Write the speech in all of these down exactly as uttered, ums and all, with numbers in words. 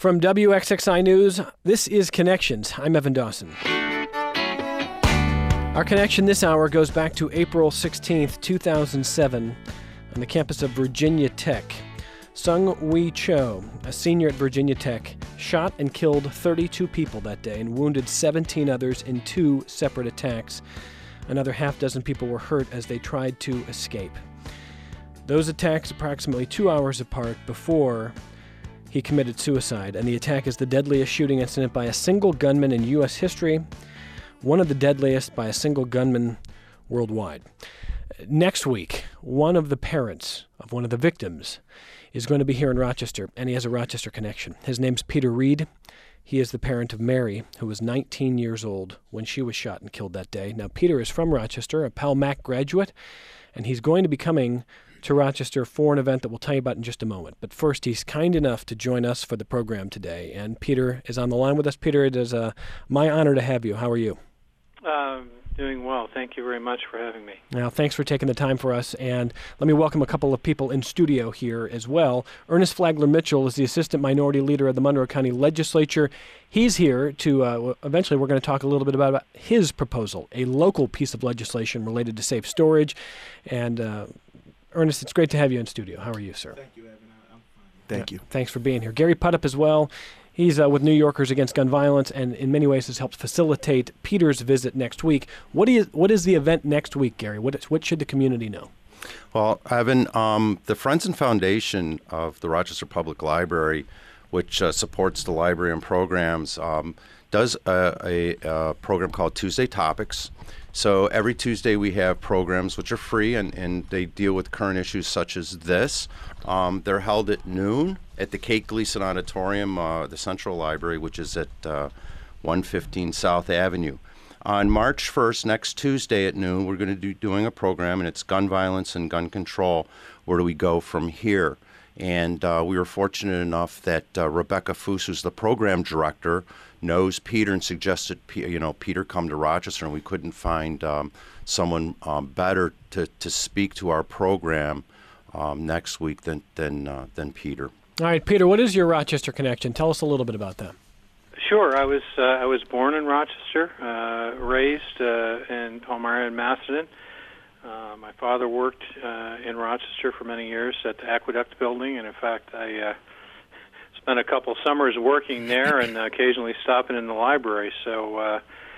From W X X I News, this is Connections. I'm Evan Dawson. Our connection this hour goes back to April sixteenth, two thousand seven, on the campus of Virginia Tech. Sung Wee Cho, a senior at Virginia Tech, shot and killed thirty-two people that day and wounded seventeen others in two separate attacks. Another half dozen people were hurt as they tried to escape. Those attacks approximately two hours apart before he committed suicide, and the attack is the deadliest shooting incident by a single gunman in U S history, one of the deadliest by a single gunman worldwide. Next week, one of the parents of one of the victims is going to be here in Rochester, and he has a Rochester connection. His name's Peter Reed. He is the parent of Mary, who was nineteen years old when she was shot and killed that day. Now, Peter is from Rochester, a Pell Mac graduate, and he's going to be coming to Rochester for an event that we'll tell you about in just a moment. But first, he's kind enough to join us for the program today, and Peter is on the line with us. Peter, it is uh, my honor to have you. How are you? Um, doing well. Thank you very much for having me. Now, thanks for taking the time for us, and let me welcome a couple of people in studio here as well. Ernest Flagler Mitchell is the Assistant Minority Leader of the Monroe County Legislature. He's here to, uh, eventually we're going to talk a little bit about, about his proposal, a local piece of legislation related to safe storage. And uh, Ernest, it's great to have you in studio. How are you, sir? Thank you, Evan. I'm fine. Thank yeah, you. Thanks for being here. Gary Puddup as well. He's uh, with New Yorkers Against Gun Violence, and in many ways has helped facilitate Peter's visit next week. What is what is the event next week, Gary? What is, what should the community know? Well, Evan, um, the Friends and Foundation of the Rochester Public Library, which uh, supports the library and programs, um, does a, a, a program called Tuesday Topics. So every Tuesday we have programs which are free, and, and they deal with current issues such as this. Um, they're held at noon at the Kate Gleason Auditorium, uh, the Central Library, which is at uh, one fifteen South Avenue. On March first, next Tuesday at noon, we're going to be doing a program, and it's gun violence and gun control. Where do we go from here? And uh, we were fortunate enough that uh, Rebecca Foose, who's the program director, knows Peter and suggested, you know, Peter come to Rochester, and we couldn't find um, someone um, better to, to speak to our program um, next week than than uh, than Peter. All right, Peter, what is your Rochester connection? Tell us a little bit about that. Sure. I was uh, I was born in Rochester, uh, raised uh, in Palmyra and Macedon. Uh, my father worked uh, in Rochester for many years at the Aqueduct Building, and in fact, I uh, spent a couple summers working there and occasionally stopping in the library. So, uh,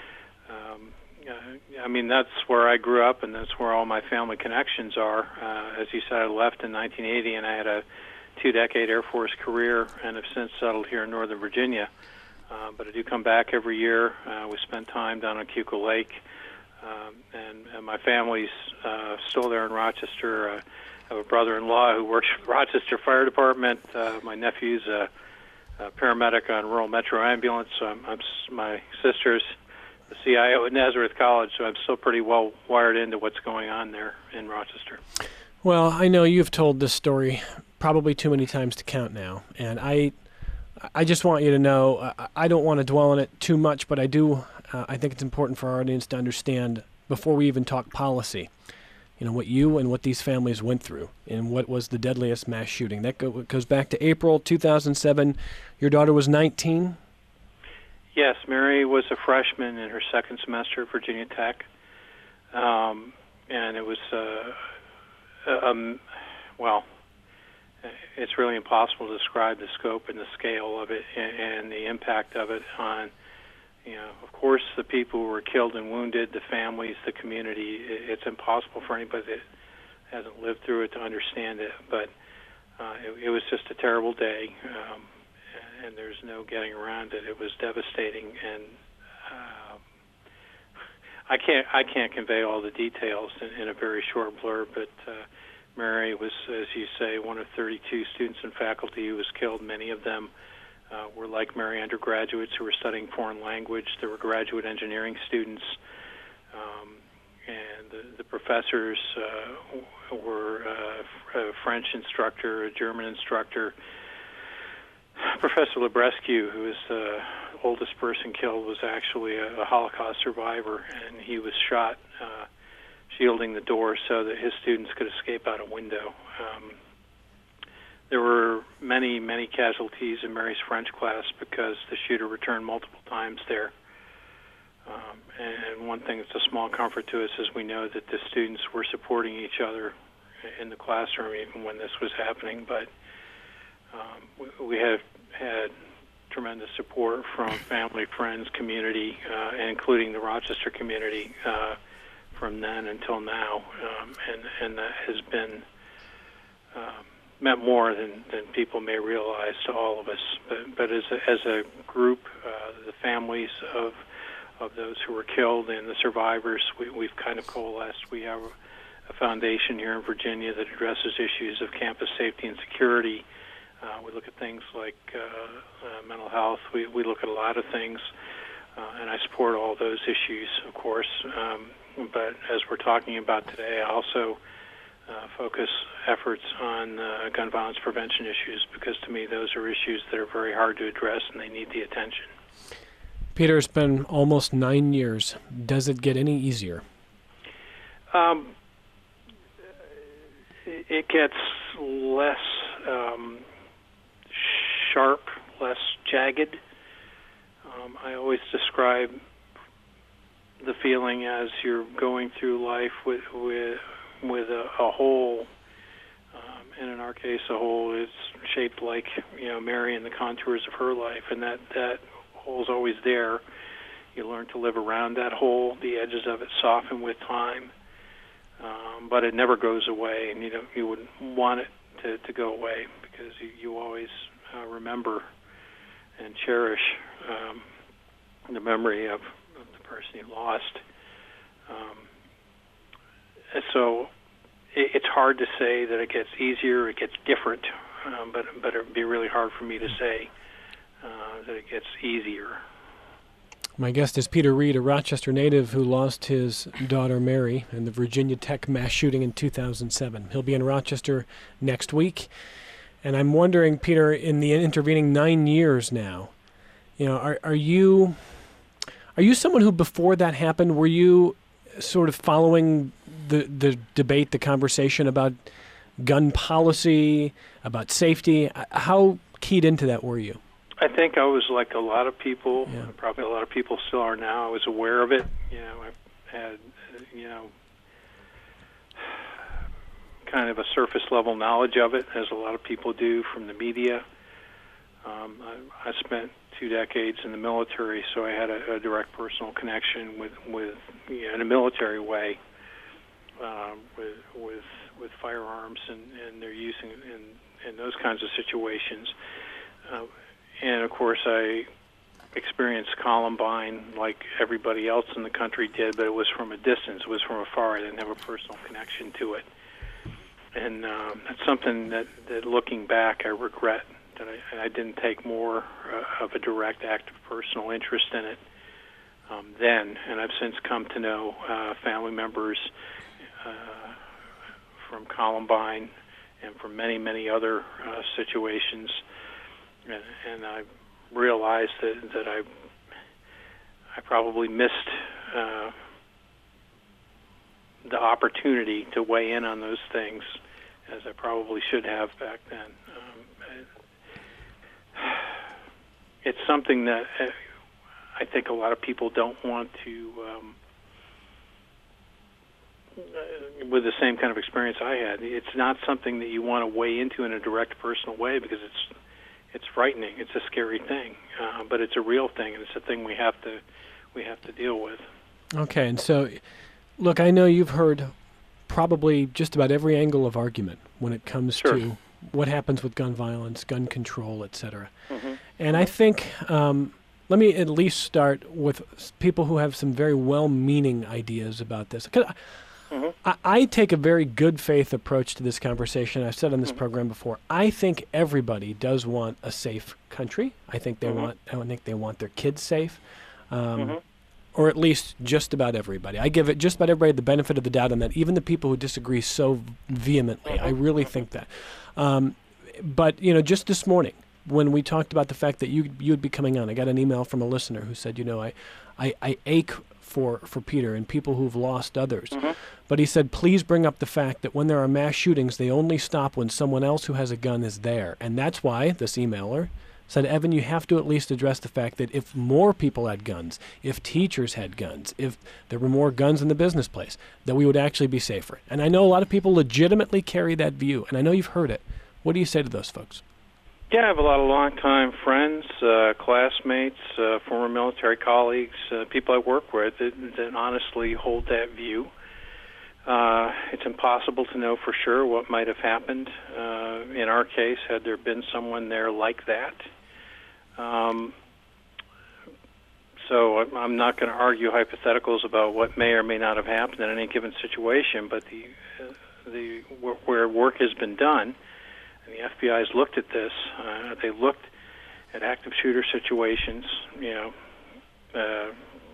um, uh, I mean, that's where I grew up, and that's where all my family connections are. Uh, as you said, I left in nineteen eighty, and I had a two-decade Air Force career and have since settled here in Northern Virginia. Uh, but I do come back every year. Uh, we spent time down on Keuka Lake, um, and, and my family's uh, still there in Rochester. Uh, I have a brother-in-law who works for the Rochester Fire Department. Uh, my nephew's a, a paramedic on Rural Metro Ambulance. So I'm, I'm, my sister's the C I O at Nazareth College, so I'm still pretty well wired into what's going on there in Rochester. Well, I know you've told this story probably too many times to count now, and I I just want you to know, uh, I don't want to dwell on it too much, but I do, uh, I think it's important for our audience to understand, before we even talk policy, you know, what you and what these families went through and what was the deadliest mass shooting. That go, goes back to April two thousand seven. Your daughter was nineteen? Yes, Mary was a freshman in her second semester at Virginia Tech, um, and it was, uh, um, well, it's really impossible to describe the scope and the scale of it and, and the impact of it on, you know, of course, the people who were killed and wounded, the families, the community. It's impossible for anybody that hasn't lived through it to understand it. But uh, it, it was just a terrible day, um, and there's no getting around it. It was devastating, and uh, I can't I can't convey all the details in, in a very short blurb, but. Uh, Mary was, as you say, one of thirty-two students and faculty who was killed. Many of them uh, were like Mary undergraduates who were studying foreign language. There were graduate engineering students, um, and the, the professors uh, were uh, a French instructor, a German instructor. Professor Lebrescu, who is the oldest person killed, was actually a, a Holocaust survivor, and he was shot uh, shielding the door so that his students could escape out a window. Um, there were many, many casualties in Mary's French class because the shooter returned multiple times there. Um, and one thing that's a small comfort to us is we know that the students were supporting each other in the classroom even when this was happening. But um, we, we have had tremendous support from family, friends, community, uh, including the Rochester community uh, from then until now. Um, and, and that has been uh, meant more than, than people may realize to all of us. But, but as, a, as a group, uh, the families of of those who were killed and the survivors, we, we've kind of coalesced. We have a foundation here in Virginia that addresses issues of campus safety and security. Uh, we look at things like uh, uh, mental health. We, we look at a lot of things, uh, and I support all those issues, of course. Um, but as we're talking about today, I also uh, focus efforts on uh, gun violence prevention issues because, to me, those are issues that are very hard to address and they need the attention. Peter, it's been almost nine years. Does it get any easier? Um, it gets less um, sharp, less jagged. Um, I always describe the feeling as you're going through life with with with a, a hole, um, and in our case, a hole is shaped like you know Mary and the contours of her life, and that that. hole's always there. You learn to live around that hole. The edges of it soften with time, um, but it never goes away, and you know you wouldn't want it to, to go away because you, you always uh, remember and cherish um, the memory of, of the person you lost. Um, and so it, it's hard to say that it gets easier, it gets different, um, but but it would be really hard for me to say Uh, that it gets easier. My guest is Peter Reed, a Rochester native who lost his daughter Mary in the Virginia Tech mass shooting in two thousand seven. He'll be in Rochester next week. And I'm wondering, Peter, in the intervening nine years now, you know, are, are you are you someone who before that happened, were you sort of following the, the debate, the conversation about gun policy, about safety? How keyed into that were you? I think I was like a lot of people, yeah. probably a lot of people still are now. I was aware of it. You know, I had, you know, kind of a surface level knowledge of it, as a lot of people do from the media. Um, I, I spent two decades in the military, so I had a, a direct personal connection with, with you know, in a military way, um, with with with firearms and, and their use in, in, in those kinds of situations. Uh, And, of course, I experienced Columbine like everybody else in the country did, but it was from a distance. It was from afar. I didn't have a personal connection to it. And um, that's something that, that, looking back, I regret, that I, I didn't take more uh, of a direct active personal interest in it um, then. And I've since come to know uh, family members uh, from Columbine and from many, many other uh, situations. And, and I realized that, that I I probably missed uh, the opportunity to weigh in on those things as I probably should have back then. Um, it's something that I think a lot of people don't want to, um, with the same kind of experience I had. It's not something that you want to weigh into in a direct personal way because it's It's frightening. It's a scary thing, uh, but it's a real thing, and it's a thing we have to we have to deal with. Okay, and so, look, I know you've heard probably just about every angle of argument when it comes sure. to what happens with gun violence, gun control, et cetera. Mm-hmm. And I think um, let me at least start with people who have some very well-meaning ideas about this. 'Cause Mm-hmm. I, I take a very good faith approach to this conversation. I've said on this mm-hmm. program before. I think everybody does want a safe country. I think they mm-hmm. want. I think they want their kids safe, um, mm-hmm. or at least just about everybody. I give it just about everybody the benefit of the doubt on that. Even the people who disagree so vehemently, mm-hmm. I really mm-hmm. think that. Um, but you know, just this morning, when we talked about the fact that you you'd be coming on. I got an email from a listener who said, you know, I, I, I ache for for Peter and people who've lost others. Mm-hmm. But he said, please bring up the fact that when there are mass shootings, they only stop when someone else who has a gun is there. And that's why this emailer said, Evan, you have to at least address the fact that if more people had guns, if teachers had guns, if there were more guns in the business place, that we would actually be safer. And I know a lot of people legitimately carry that view, and I know you've heard it. What do you say to those folks? Yeah, I have a lot of longtime friends, uh, classmates, uh, former military colleagues, uh, people I work with that, that honestly hold that view. Uh, it's impossible to know for sure what might have happened. Uh, in our case, had there been someone there like that. Um, so I'm not going to argue hypotheticals about what may or may not have happened in any given situation, but the uh, the where work has been done, and the F B I has looked at this. Uh, they looked at active shooter situations, you know, uh,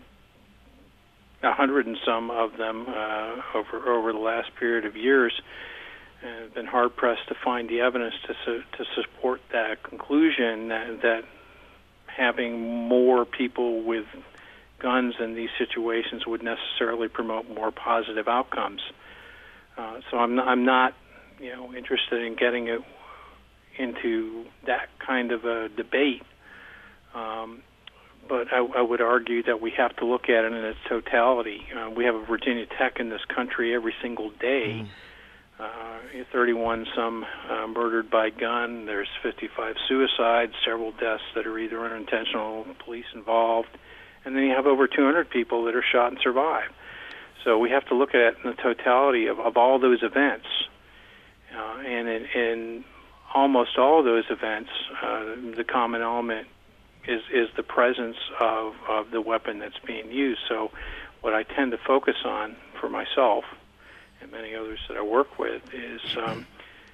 a hundred and some of them uh, over over the last period of years, and have been hard pressed to find the evidence to su- to support that conclusion that, that having more people with guns in these situations would necessarily promote more positive outcomes. Uh, so I'm not, I'm not, you know, interested in getting it into that kind of a debate. Um, but I, I would argue that we have to look at it in its totality. Uh, we have a Virginia Tech in this country every single day. Mm. Uh, thirty-one some uh, murdered by gun. There's fifty-five suicides, several deaths that are either unintentional, police involved, and then you have over two hundred people that are shot and survive. So we have to look at it in the totality of, of all those events. Uh, and in, in almost all of those events, uh, the common element is, is the presence of, of the weapon that's being used. So what I tend to focus on for myself and many others that I work with is um,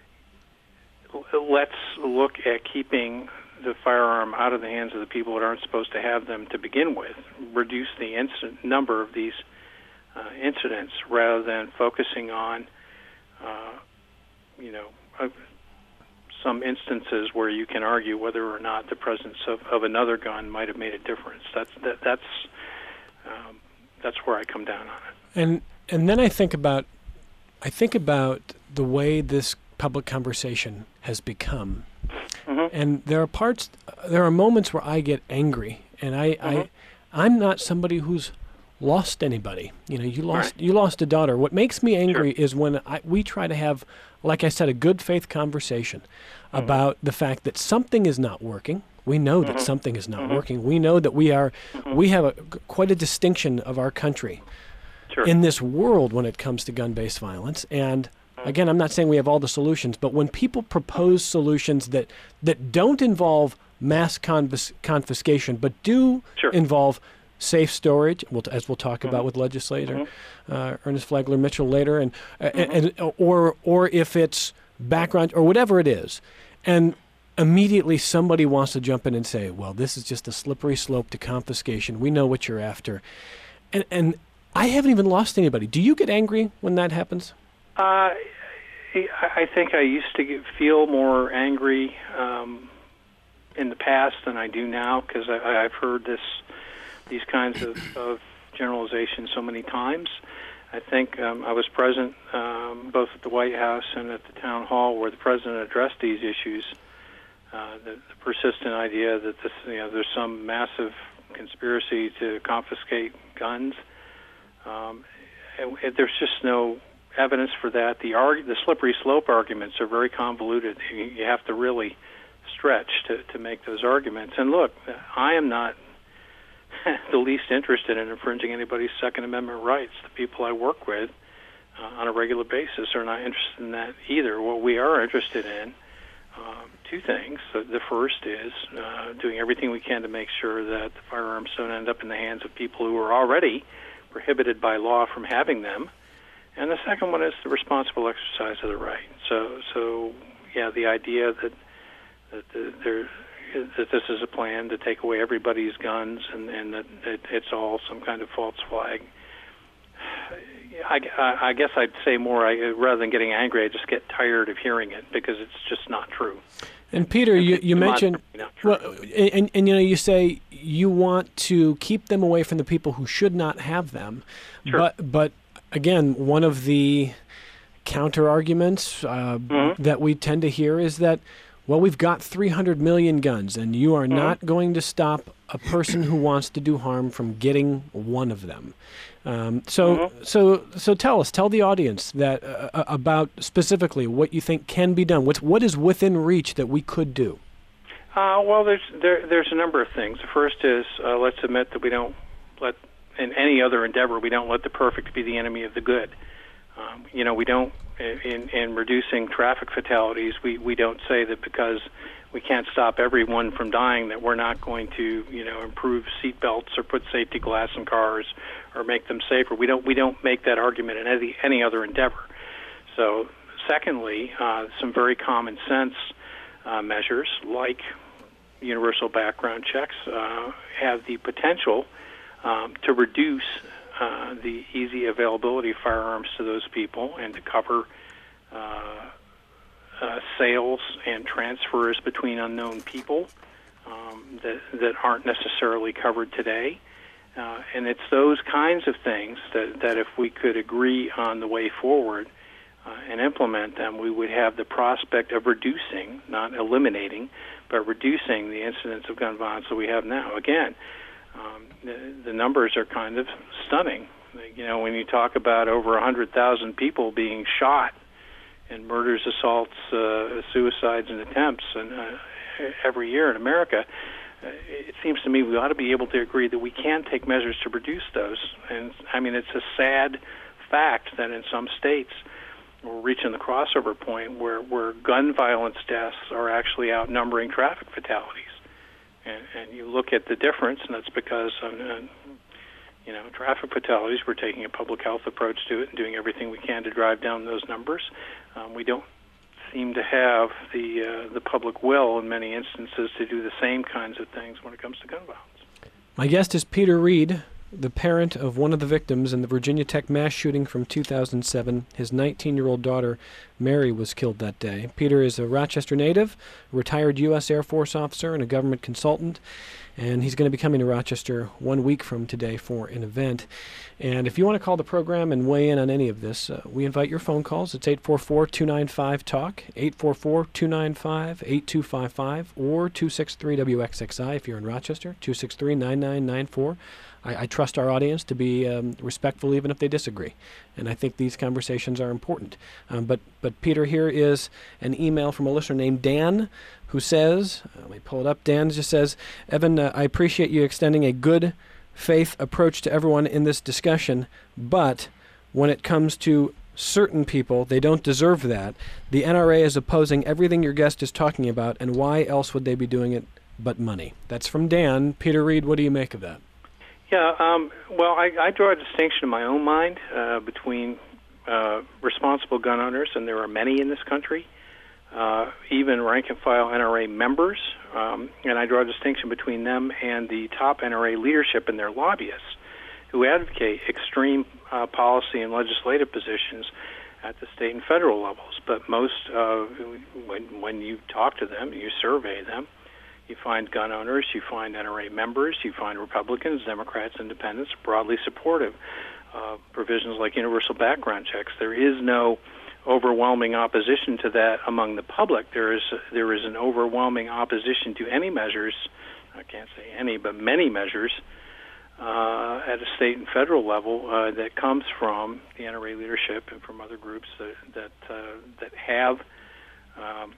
let's look at keeping the firearm out of the hands of the people that aren't supposed to have them to begin with, reduce the incident number of these uh, incidents rather than focusing on, uh, you know, uh, some instances where you can argue whether or not the presence of, of another gun might have made a difference. That's that, that's um, that's where I come down on it. And and then I think about I think about the way this public conversation has become. Mm-hmm. And there are parts, there are moments where I get angry, and I, mm-hmm. I, I'm not somebody who's lost anybody. You know, you lost, right. you lost a daughter. What makes me angry sure. is when I, we try to have, like I said, a good faith conversation mm-hmm. about the fact that something is not working. We know that mm-hmm. something is not mm-hmm. working. We know that we are, mm-hmm. we have a, quite a distinction of our country sure. in this world when it comes to gun-based violence. And again, I'm not saying we have all the solutions, but when people propose solutions that, that don't involve mass confis- confiscation, but do sure. involve safe storage, we'll t- as we'll talk mm-hmm. about with legislator mm-hmm. uh, Ernest Flagler Mitchell later, and, uh, mm-hmm. and, and or or if it's background or whatever it is, and immediately somebody wants to jump in and say, well, this is just a slippery slope to confiscation. We know what you're after. And, and I haven't even lost anybody. Do you get angry when that happens? Uh, I think I used to get, feel more angry um, in the past than I do now because I've heard this, these kinds of, of generalizations so many times. I think um, I was present um, both at the White House and at the town hall where the president addressed these issues. Uh, the, the persistent idea that this, you know, there's some massive conspiracy to confiscate guns. Um, and, and there's just no evidence for that. The arg- the slippery slope arguments are very convoluted. You, you have to really stretch to, to make those arguments. And look, I am not the least interested in infringing anybody's Second Amendment rights. The people I work with uh, on a regular basis are not interested in that either. What we are interested in, um, two things. The, the first is uh, doing everything we can to make sure that the firearms don't end up in the hands of people who are already prohibited by law from having them. And the second one is the responsible exercise of the right. So, so yeah, the idea that that the, there that this is a plan to take away everybody's guns and, and that it, it's all some kind of false flag. I, I guess I'd say more, I, rather than getting angry, I just get tired of hearing it because it's just not true. And Peter, you, you mentioned, well, and, and you know, you say you want to keep them away from the people who should not have them. Sure. But, but again, one of the counter arguments uh, mm-hmm. that we tend to hear is that, well, we've got three hundred million guns, and you are mm-hmm. not going to stop a person who wants to do harm from getting one of them. Um, so, mm-hmm. so, so tell us, tell the audience that uh, about specifically what you think can be done. What's what is within reach that we could do? Uh, well, there's there, there's a number of things. The first is uh, let's admit that we don't let, in any other endeavor, we don't let the perfect be the enemy of the good. Um, you know, we don't in in reducing traffic fatalities. We we don't say that because we can't stop everyone from dying that we're not going to, you know, improve seat belts or put safety glass in cars or make them safer. We don't we don't make that argument in any any other endeavor. So, secondly, uh, some very common sense uh, measures like universal background checks uh, have the potential um, to reduce uh, the easy availability of firearms to those people and to cover uh, Uh, sales and transfers between unknown people um, that that aren't necessarily covered today, uh, and it's those kinds of things that, that if we could agree on the way forward uh, and implement them, we would have the prospect of reducing, not eliminating, but reducing the incidence of gun violence that we have now. Again, um, the, the numbers are kind of stunning. You know, when you talk about over one hundred thousand people being shot and murders, assaults, uh, suicides, and attempts, and uh, every year in America, uh, it seems to me we ought to be able to agree that we can take measures to reduce those. And I mean, it's a sad fact that in some states we're reaching the crossover point where, where gun violence deaths are actually outnumbering traffic fatalities. And, and you look at the difference, and that's because uh, you know, traffic fatalities, we're taking a public health approach to it and doing everything we can to drive down those numbers. Um, we don't seem to have the uh, the public will in many instances to do the same kinds of things when it comes to gun violence. My guest is Peter Reed, the parent of one of the victims in the Virginia Tech mass shooting from two thousand seven. His nineteen-year-old daughter, Mary, was killed that day. Peter is a Rochester native, a retired U S Air Force officer, and a government consultant. And he's going to be coming to Rochester one week from today for an event. And if you want to call the program and weigh in on any of this, uh, we invite your phone calls. It's eight four four, two nine five, talk, eight four four, two nine five, eight two five five, or two six three W X X I if you're in Rochester, two six three, nine nine nine four. I, I trust our audience to be um, respectful even if they disagree. And I think these conversations are important. Um, but, but Peter, here is an email from a listener named Dan, who says, uh, let me pull it up, Dan just says, Evan, uh, I appreciate you extending a good faith approach to everyone in this discussion, but when it comes to certain people, they don't deserve that. The N R A is opposing everything your guest is talking about, and why else would they be doing it but money? That's from Dan. Peter Reed, what do you make of that? Yeah, um, well, I, I draw a distinction in my own mind uh, between uh, responsible gun owners, and there are many in this country, uh, even rank-and-file N R A members, um, and I draw a distinction between them and the top N R A leadership and their lobbyists who advocate extreme uh, policy and legislative positions at the state and federal levels. But most, uh, when, when you talk to them, you survey them, you find gun owners, you find N R A members, you find Republicans, Democrats, Independents broadly supportive of provisions like universal background checks. There is no overwhelming opposition to that among the public. There is there is an overwhelming opposition to any measures, I can't say any, but many measures uh, at a state and federal level uh, that comes from the N R A leadership and from other groups that that, uh, that have um,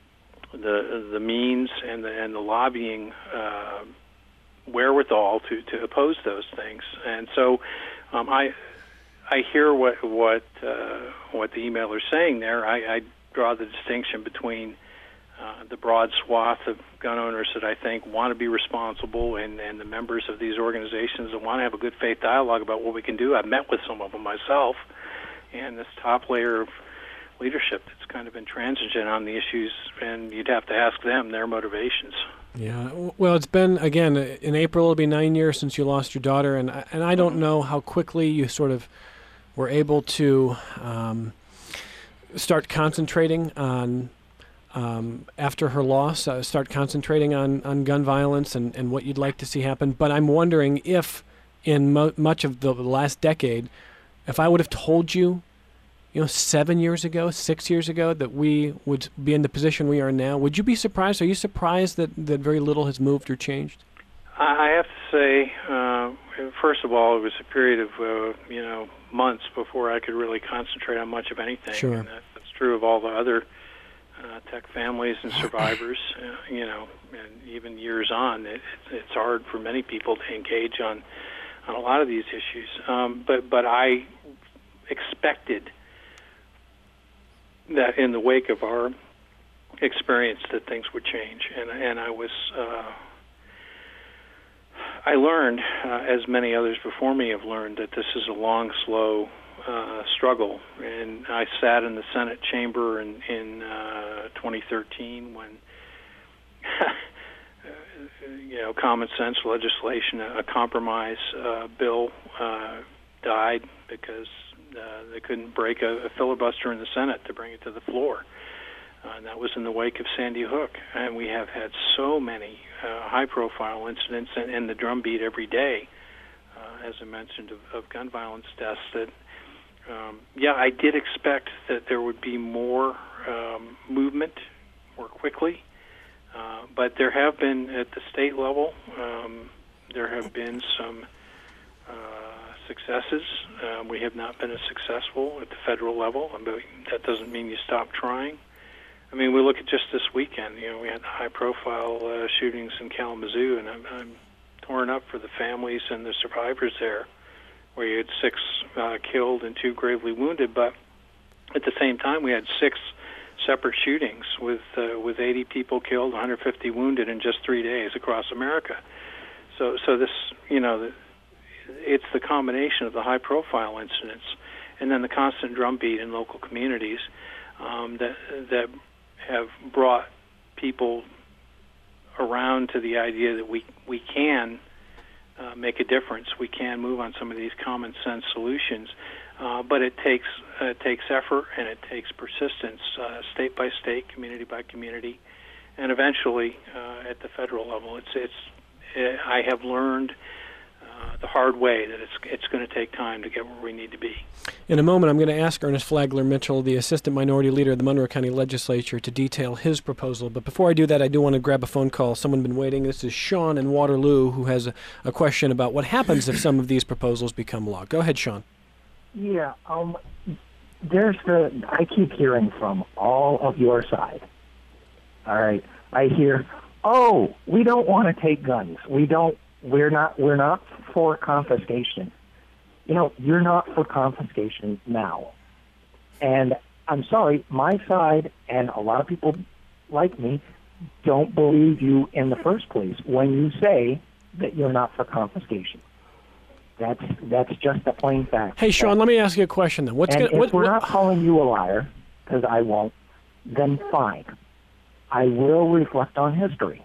the the means and the and the lobbying uh, wherewithal to, to oppose those things. And so um, I I hear what what uh, what the emailer is saying there. I, I draw the distinction between uh, the broad swath of gun owners that I think want to be responsible and, and the members of these organizations that want to have a good faith dialogue about what we can do. I've met with some of them myself, and this top layer of leadership that's kind of intransigent on the issues, and you'd have to ask them their motivations. Yeah, well, it's been, again, in April it'll be nine years since you lost your daughter, and I, and I don't know how quickly you sort of were able to um, start concentrating on um, after her loss, uh, start concentrating on, on gun violence and, and what you'd like to see happen. But I'm wondering if, in mo- much of the last decade, if I would have told you, you know, seven years ago, six years ago, that we would be in the position we are now, would you be surprised? Are you surprised that, that very little has moved or changed? I have to say, uh, first of all, it was a period of, uh, you know, months before I could really concentrate on much of anything. Sure. And that, that's true of all the other uh, tech families and survivors, uh, you know, and even years on. It, it's hard for many people to engage on, on a lot of these issues. Um, but, but I expected that in the wake of our experience that things would change. And, and I was... Uh, I learned, uh, as many others before me have learned, that this is a long, slow uh, struggle. And I sat in the Senate chamber in, in uh, twenty thirteen when, you know, common sense legislation, a compromise uh, bill uh, died because uh, they couldn't break a, a filibuster in the Senate to bring it to the floor. Uh, and that was in the wake of Sandy Hook. And we have had so many uh, high-profile incidents and, and the drumbeat every day, uh, as I mentioned, of, of gun violence deaths that, um, yeah, I did expect that there would be more um, movement more quickly. Uh, but there have been, at the state level, um, there have been some uh, successes. Uh, we have not been as successful at the federal level, but that doesn't mean you stop trying. I mean, we look at just this weekend. You know, we had high-profile uh, shootings in Kalamazoo, and I'm, I'm torn up for the families and the survivors there, where you had six uh, killed and two gravely wounded. But at the same time, we had six separate shootings with uh, with eighty people killed, one hundred fifty wounded in just three days across America. So, so this, you know, it's the combination of the high-profile incidents and then the constant drumbeat in local communities um, that that. have brought people around to the idea that we we can uh, make a difference. We can move on some of these common sense solutions, uh, but it takes uh, it takes effort and it takes persistence, uh, state by state, community by community, and eventually uh, at the federal level. It's it's it, I have learned uh, the hard way that it's it's going to take time to get where we need to be. In a moment, I'm going to ask Ernest Flagler Mitchell, the Assistant Minority Leader of the Monroe County Legislature, to detail his proposal. But before I do that, I do want to grab a phone call. Someone's been waiting. This is Sean in Waterloo, who has a, a question about what happens if some of these proposals become law. Go ahead, Sean. Yeah, um, there's the, I keep hearing from all of your side. All right, I hear, oh, we don't want to take guns. We don't, we're not, we're not for confiscation. You know, you're not for confiscation now. And I'm sorry, my side and a lot of people like me don't believe you in the first place when you say that you're not for confiscation. That's that's just a plain fact. Hey, Sean, that, let me ask you a question then. What's and gonna, if what, we're what, not calling you a liar, because I won't, then fine. I will reflect on history.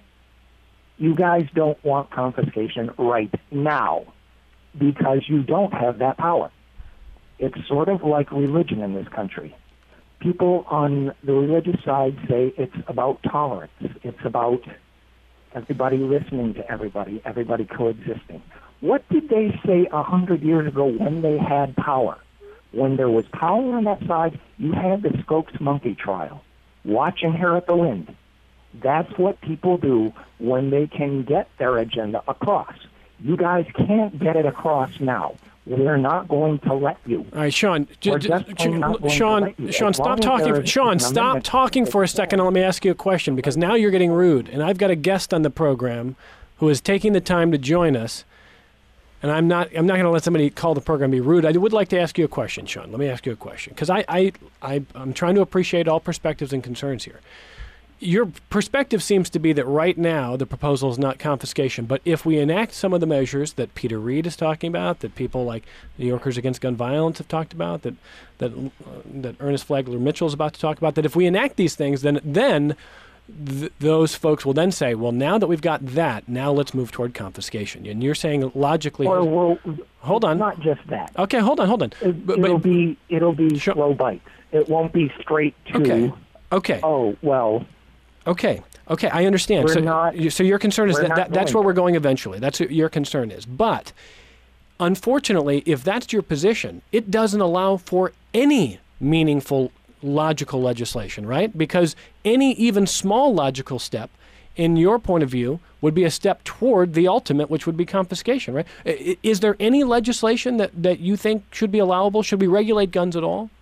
You guys don't want confiscation right now, because you don't have that power. It's sort of like religion in this country. People on the religious side say it's about tolerance. It's about everybody listening to everybody, everybody coexisting. What did they say a hundred years ago when they had power? When there was power on that side, you had the Scopes monkey trial. Watch and hear at the wind. That's what people do when they can get their agenda across. You guys can't get it across now. We're not going to let you. All right, Sean. We're J- just j- not going Sean, to let you. Sean, As stop long as talking. there For, is Sean, an stop amendment, talking for a second and let me ask you a question, because now you're getting rude, and I've got a guest on the program who is taking the time to join us, and I'm not. I'm not going to let somebody call the program be rude. I would like to ask you a question, Sean. Let me ask you a question, because I, I, I, I'm trying to appreciate all perspectives and concerns here. Your perspective seems to be that right now the proposal is not confiscation, but if we enact some of the measures that Peter Reed is talking about, that people like New Yorkers Against Gun Violence have talked about, that that uh, that Ernest Flagler Mitchell is about to talk about, that if we enact these things, then then th- those folks will then say, well, now that we've got that, now let's move toward confiscation. And you're saying logically, Or we'll, hold on, not just that. Okay, hold on, hold on. It, But- it'll but- be it'll be Sure. slow bites. It won't be straight to. Okay. Okay. Oh, well, Okay. Okay, I understand. We're So, not- you- so your concern is we're that, not that that's going where we're there. going eventually. That's what your concern is. But unfortunately, if that's your position, it doesn't allow for any meaningful logical legislation, right? Because any even small logical step, in your point of view, would be a step toward the ultimate, which would be confiscation, right? I- i- Is there any legislation that, that you think should be allowable? Should we regulate guns at all?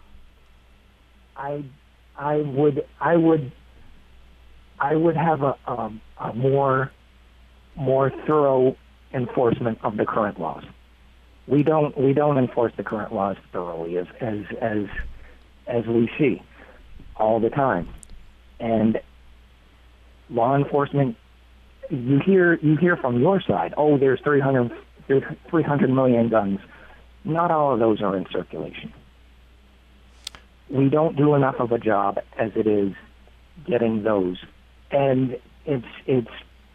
I, I would, I would, I would have a, um, a more, more thorough enforcement of the current laws. We don't, we don't enforce the current laws thoroughly, as, as, as, as we see all the time, and law enforcement. You hear, you hear from your side. Oh, there's three hundred, there's three hundred million guns. Not all of those are in circulation. We don't do enough of a job as it is getting those, and it's it's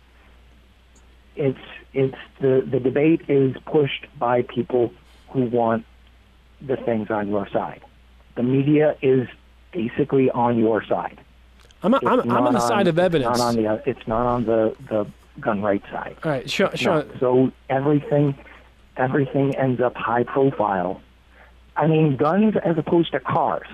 it's it's the the debate is pushed by people who want the things on your side. The media is basically on your side. I'm, It's I'm, I'm not on the side of it's evidence. Not on the it's not on the the gun rights side. All right, Sean. No. Sean So everything everything ends up high profile. I mean, guns as opposed to cars.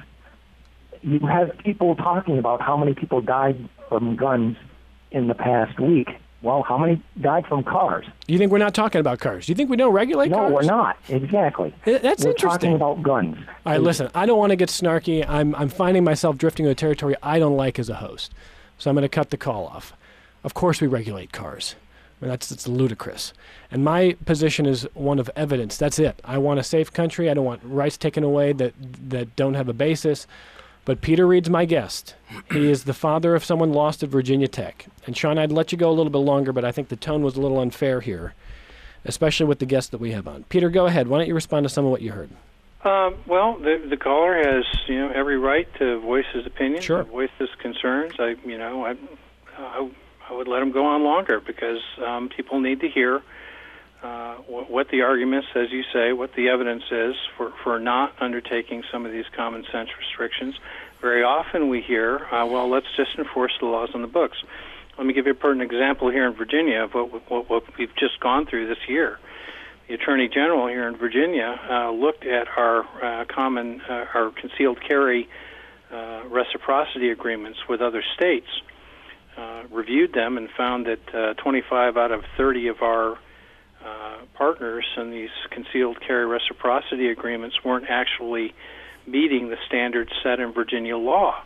You have people talking about how many people died from guns in the past week. Well, how many died from cars? you think we're not talking about cars? Do you think we don't regulate No, cars? we're not. Exactly. Eh, That's we're interesting. talking about guns. All right, listen, I don't want to get snarky. I'm, I'm finding myself drifting into a territory I don't like as a host. So I'm going to cut the call off. Of course we regulate cars. I mean, that's, that's ludicrous. And my position is one of evidence. That's it. I want a safe country. I don't want rights taken away that, that don't have a basis. But Peter Reed's my guest. He is the father of someone lost at Virginia Tech. And Sean, I'd let you go a little bit longer, but I think the tone was a little unfair here, especially with the guest that we have on. Peter, go ahead. Why don't you respond to some of what you heard? Um, well, the the caller has you know every right to voice his opinion, Sure. to voice his concerns. I you know I I, I would let him go on longer because um, people need to hear uh, what, what the arguments, as you say, what the evidence is for for not undertaking some of these common sense restrictions. Very often we hear, uh, well, let's just enforce the laws on the books. Let me give you a pertinent example here in Virginia of what what, what we've just gone through this year. The Attorney General here in Virginia uh, looked at our uh, common, uh, our concealed carry uh, reciprocity agreements with other states, uh, reviewed them, and found that uh, twenty-five out of thirty of our uh, partners in these concealed carry reciprocity agreements weren't actually meeting the standards set in Virginia law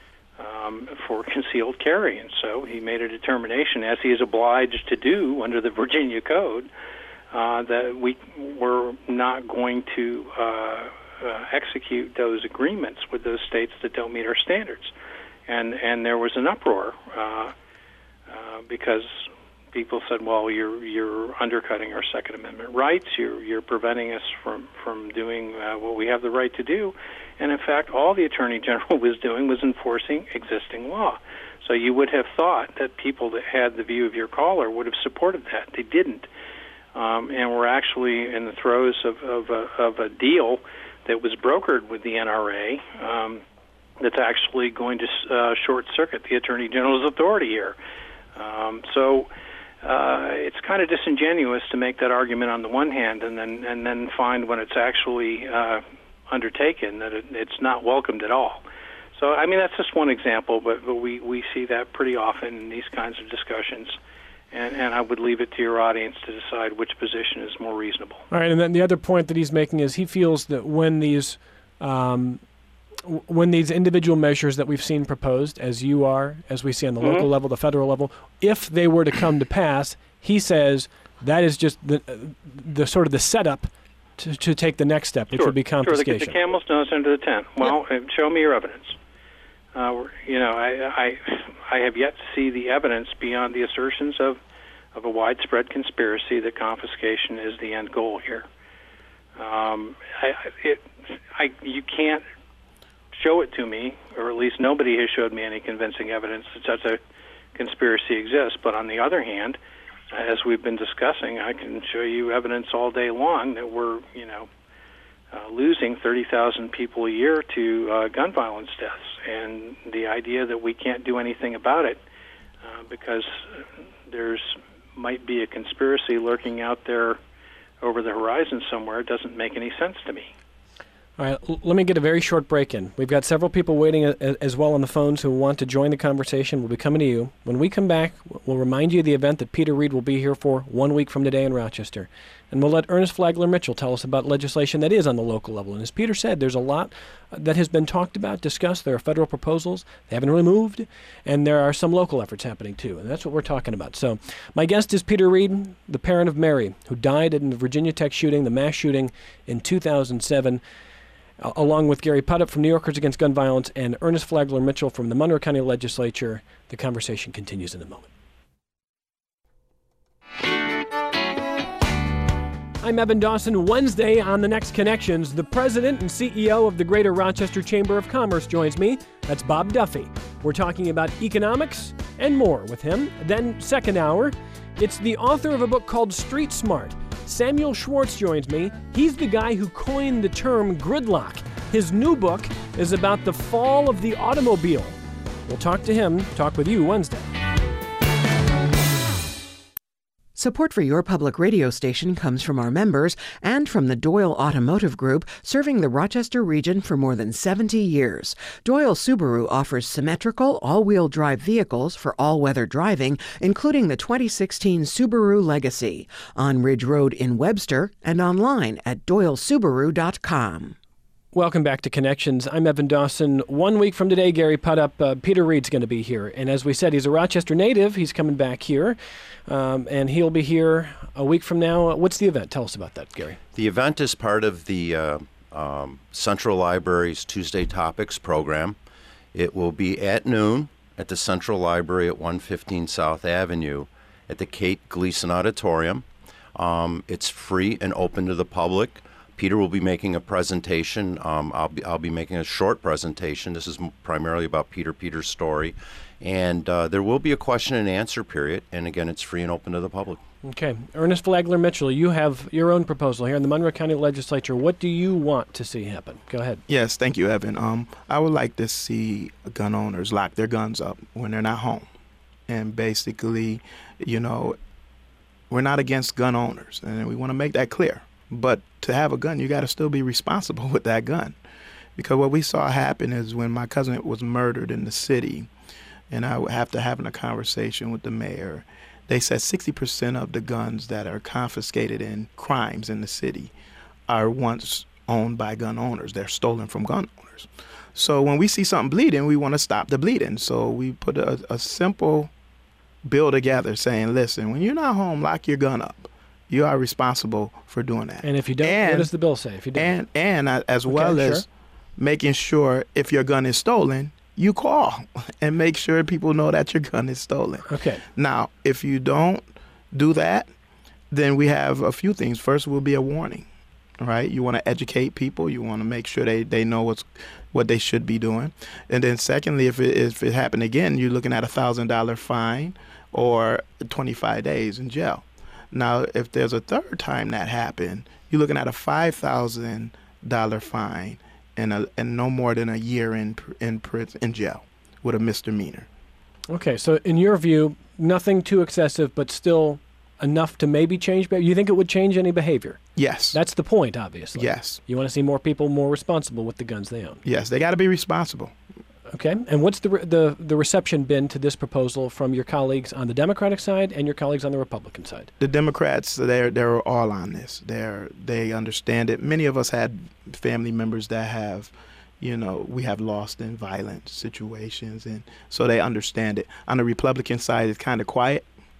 um, for concealed carry. And so he made a determination, as he is obliged to do under the Virginia Code, Uh, that we were not going to uh, uh, execute those agreements with those states that don't meet our standards, and and there was an uproar uh, uh, because people said, "Well, you're you're undercutting our Second Amendment rights. You're you're preventing us from from doing uh, what we have the right to do." And in fact, all the Attorney General was doing was enforcing existing law. So you would have thought that people that had the view of your caller would have supported that. They didn't. Um, and we're actually in the throes of, of, a, of a deal that was brokered with the N R A um, that's actually going to uh, short-circuit the Attorney General's authority here. Um, so uh, it's kind of disingenuous to make that argument on the one hand and then and then find when it's actually uh, undertaken that it, it's not welcomed at all. So, I mean, that's just one example, but, but we, we see that pretty often in these kinds of discussions. And, and I would leave it to your audience to decide which position is more reasonable. All right, and then the other point that he's making is he feels that when these um, w- when these individual measures that we've seen proposed, as you are, as we see on the Mm-hmm. local level, the federal level, if they were to come to pass, he says that is just the the sort of the setup to, to take the next step, which Sure. would be Sure, confiscation. the, the camel's nose under the tent. Well, uh, show me your evidence. Uh, you know, I, I I have yet to see the evidence beyond the assertions of, of a widespread conspiracy that confiscation is the end goal here. Um, I, it, I, you can't show it to me, or at least nobody has showed me any convincing evidence that such a conspiracy exists. But on the other hand, as we've been discussing, I can show you evidence all day long that we're, you know, uh, losing thirty thousand people a year to uh, gun violence deaths. And the idea that we can't do anything about it uh, because there's might be a conspiracy lurking out there over the horizon somewhere doesn't make any sense to me. All right, l- let me get a very short break in. We've got several people waiting a- a- as well on the phones who want to join the conversation. We'll be coming to you. When we come back, we'll remind you of the event that Peter Reed will be here for one week from today in Rochester. And we'll let Ernest Flagler Mitchell tell us about legislation that is on the local level. And as Peter said, there's a lot that has been talked about, discussed. There are federal proposals. They haven't really moved. And there are some local efforts happening, too. And that's what we're talking about. So my guest is Peter Reed, the parent of Mary, who died in the Virginia Tech shooting, the mass shooting in two thousand seven. Along with Gary Puddup from New Yorkers Against Gun Violence and Ernest Flagler Mitchell from the Monroe County Legislature. The conversation continues in a moment. I'm Evan Dawson. Wednesday on The Next Connections, the president and C E O of the Greater Rochester Chamber of Commerce joins me. That's Bob Duffy. We're talking about economics and more with him. Then, second hour, it's the author of a book called Street Smart. Samuel Schwartz joins me. He's the guy who coined the term gridlock. His new book is about the fall of the automobile. We'll talk to him, talk with you Wednesday. Support for your public radio station comes from our members and from the Doyle Automotive Group, serving the Rochester region for more than seventy years. Doyle Subaru offers symmetrical, all-wheel drive vehicles for all-weather driving, including the twenty sixteen Subaru Legacy, on Ridge Road in Webster and online at doyle subaru dot com. Welcome back to Connections. I'm Evan Dawson. One week from today, Gary Puddup, uh, Peter Reed's going to be here. And as we said, he's a Rochester native. He's coming back here, um, and he'll be here a week from now. What's the event? Tell us about that, Gary. The event is part of the uh, um, Central Library's Tuesday Topics program. It will be at noon at the Central Library at one fifteen South Avenue at the Kate Gleason Auditorium. Um, it's free and open to the public. Peter will be making a presentation. Um, I'll be I'll be making a short presentation. This is primarily about Peter Peter's story, and uh, there will be a question and answer period. And again, it's free and open to the public. Okay, Ernest Flagler Mitchell, you have your own proposal here in the Monroe County Legislature. What do you want to see happen? Go ahead. Yes, thank you, Evan. Um, I would like to see gun owners lock their guns up when they're not home, and basically, you know, we're not against gun owners, and we want to make that clear. But to have a gun, you got to still be responsible with that gun. Because what we saw happen is when my cousin was murdered in the city, and I after having a conversation with the mayor, they said sixty percent of the guns that are confiscated in crimes in the city are once owned by gun owners. They're stolen from gun owners. So when we see something bleeding, we want to stop the bleeding. So we put a, a simple bill together saying, listen, when you're not home, lock your gun up. You are responsible for doing that. And if you don't, and, what does the bill say? If you don't, and and uh, as well okay, as sure. making sure if your gun is stolen, you call and make sure people know that your gun is stolen. Okay. Now, if you don't do that, then we have a few things. First will be a warning, right? You want to educate people. You want to make sure they, they know what's what they should be doing. And then secondly, if it if it happened again, you're looking at a thousand dollar fine or twenty-five days in jail. Now, if there's a third time that happened, you're looking at a five thousand dollar fine and a, and no more than a year in in prison, in jail with a misdemeanor. Okay, so in your view, nothing too excessive, but still enough to maybe change behavior. You think it would change any behavior? Yes. That's the point, obviously. Yes. You want to see more people more responsible with the guns they own. Yes, they got to be responsible. Okay, and what's the, re- the the reception been to this proposal from your colleagues on the Democratic side and your colleagues on the Republican side? The Democrats, they're they're all on this. They're they understand it. Many of us had family members that have, you know, we have lost in violent situations, and so they understand it. On the Republican side, it's kind of quiet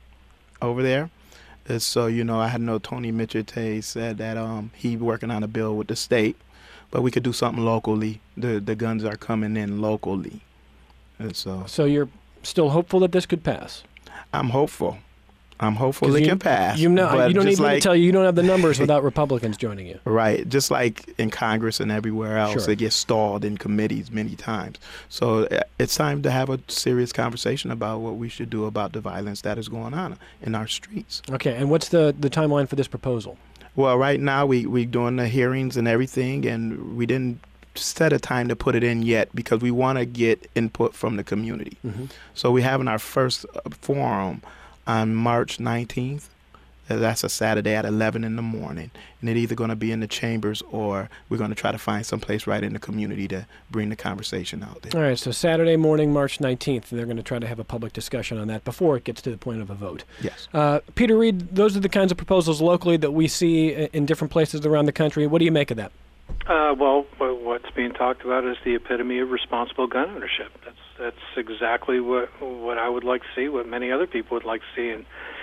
over there. And so, you know, I had know Tony Mitchell said that um he working on a bill with the state, but we could do something locally. The the guns are coming in locally. And so So you're still hopeful that this could pass? I'm hopeful. I'm hopeful it you, can pass. You know, but you don't need just me like, to tell you, you don't have the numbers without Republicans joining you. Right. Just like in Congress and everywhere else, Sure. it gets stalled in committees many times. So uh, it's time to have a serious conversation about what we should do about the violence that is going on in our streets. Okay, and what's the, the timeline for this proposal? Well, right now we we doing the hearings and everything, and we didn't set a time to put it in yet because we want to get input from the community. Mm-hmm. So we're having our first forum on March nineteenth. That's a Saturday at eleven in the morning, and it's either going to be in the chambers or we're going to try to find some place right in the community to bring the conversation out there. All right, so Saturday morning, March nineteenth, they're going to try to have a public discussion on that before it gets to the point of a vote. Yes. Uh, Peter Reed, those are the kinds of proposals locally that we see in different places around the country. What do you make of that? Uh, well, what's being talked about is the epitome of responsible gun ownership. That's that's exactly what what I would like to see, what many other people would like to see, and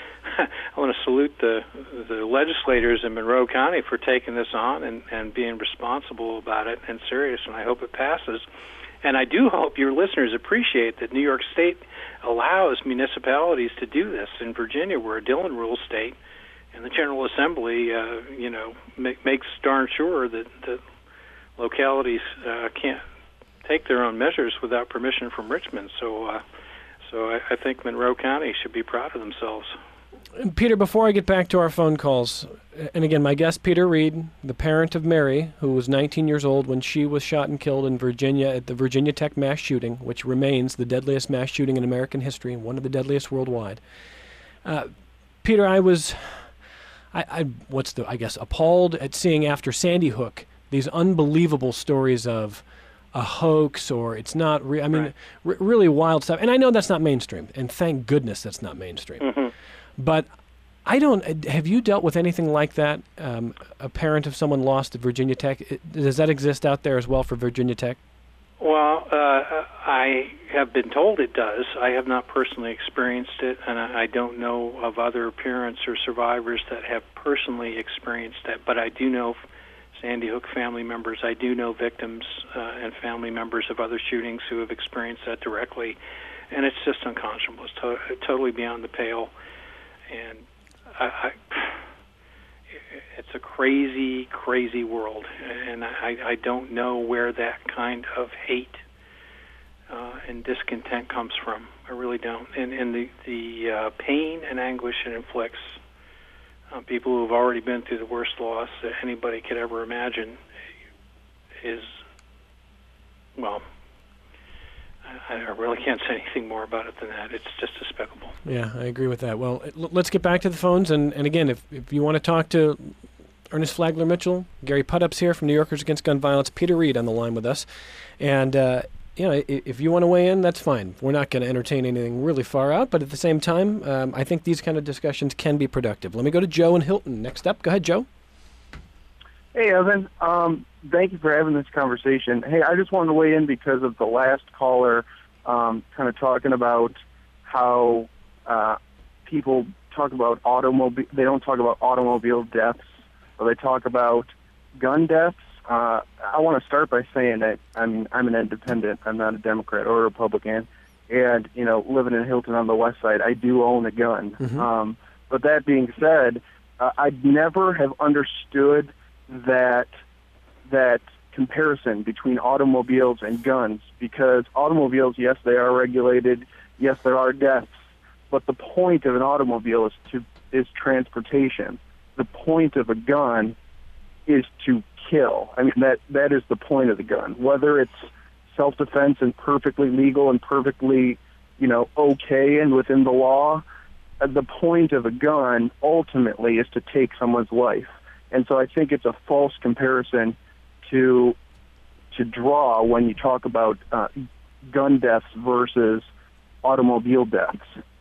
I want to salute the the legislators in Monroe County for taking this on and, and being responsible about it and serious, and I hope it passes. And I do hope your listeners appreciate that New York State allows municipalities to do this. In Virginia, we're a Dillon Rule state, and the General Assembly, uh, you know, make, makes darn sure that, that localities uh, can't take their own measures without permission from Richmond. So, uh, so I, I think Monroe County should be proud of themselves. Peter, before I get back to our phone calls, and again, my guest, Peter Reed, the parent of Mary, who was nineteen years old when she was shot and killed in Virginia at the Virginia Tech mass shooting, which remains the deadliest mass shooting in American history, one of the deadliest worldwide. Uh, Peter, I was, I, I, what's the, I guess, appalled at seeing after Sandy Hook these unbelievable stories of a hoax or it's not real. I mean, right. r- really wild stuff. And I know that's not mainstream, and thank goodness that's not mainstream. Mm-hmm. But I don't, have you dealt with anything like that? Um, a parent of someone lost at Virginia Tech? Does that exist out there as well for Virginia Tech? Well, uh, I have been told it does. I have not personally experienced it, and I don't know of other parents or survivors that have personally experienced that. But I do know Sandy Hook family members. I do know victims uh, and family members of other shootings who have experienced that directly. And it's just unconscionable. It's to- totally beyond the pale. And I, I, it's a crazy, crazy world, and I, I don't know where that kind of hate uh, and discontent comes from. I really don't. And, and the, the uh, pain and anguish it inflicts on people who have already been through the worst loss that anybody could ever imagine is, well, I really can't say anything more about it than that. It's just despicable. Yeah, I agree with that. Well, let's get back to the phones. And, and again, if, if you want to talk to Ernest Flagler Mitchell, Gary Putup's here from New Yorkers Against Gun Violence, Peter Reed on the line with us. And, uh, you know, if you want to weigh in, that's fine. We're not going to entertain anything really far out. But at the same time, um, I think these kind of discussions can be productive. Let me go to Joe and Hilton next up. Go ahead, Joe. Hey, Evan. Um, thank you for having this conversation. Hey, I just wanted to weigh in because of the last caller um, kind of talking about how uh, people talk about automobile. They don't talk about automobile deaths, or they talk about gun deaths. Uh, I want to start by saying that I'm I'm an independent. I'm not a Democrat or a Republican, and you know, living in Hilton on the West Side, I do own a gun. Mm-hmm. Um, but that being said, uh, I'd never have understood that that comparison between automobiles and guns, because automobiles, yes, they are regulated, yes, there are deaths, but the point of an automobile is to is transportation. The point of a gun is to kill. I mean, that that is the point of the gun. Whether it's self-defense and perfectly legal and perfectly, you know, okay and within the law, the point of a gun ultimately is to take someone's life. And so I think it's a false comparison to to draw when you talk about uh, gun deaths versus automobile deaths.